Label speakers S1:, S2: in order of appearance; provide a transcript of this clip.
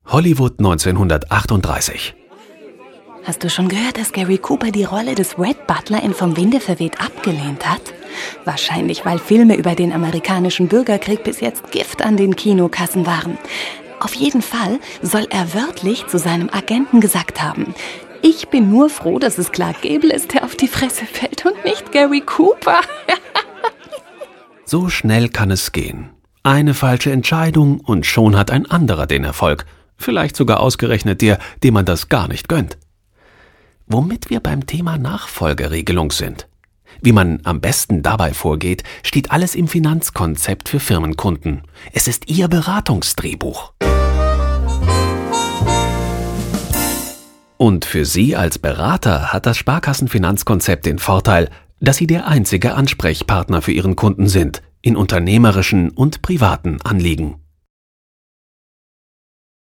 S1: Hollywood 1938.
S2: Hast du schon gehört, dass Gary Cooper die Rolle des Red Butler in Vom Winde verweht abgelehnt hat? Wahrscheinlich, weil Filme über den amerikanischen Bürgerkrieg bis jetzt Gift an den Kinokassen waren. Auf jeden Fall soll er wörtlich zu seinem Agenten gesagt haben: Ich bin nur froh, dass es Clark Gable ist, der auf die Fresse fällt und nicht Gary Cooper.
S1: So schnell kann es gehen. Eine falsche Entscheidung und schon hat ein anderer den Erfolg. Vielleicht sogar ausgerechnet der, dem man das gar nicht gönnt. Womit wir beim Thema Nachfolgeregelung sind. Wie man am besten dabei vorgeht, steht alles im Finanzkonzept für Firmenkunden. Es ist Ihr Beratungsdrehbuch. Und für Sie als Berater hat das Sparkassenfinanzkonzept den Vorteil, dass Sie der einzige Ansprechpartner für Ihren Kunden sind, in unternehmerischen und privaten Anliegen.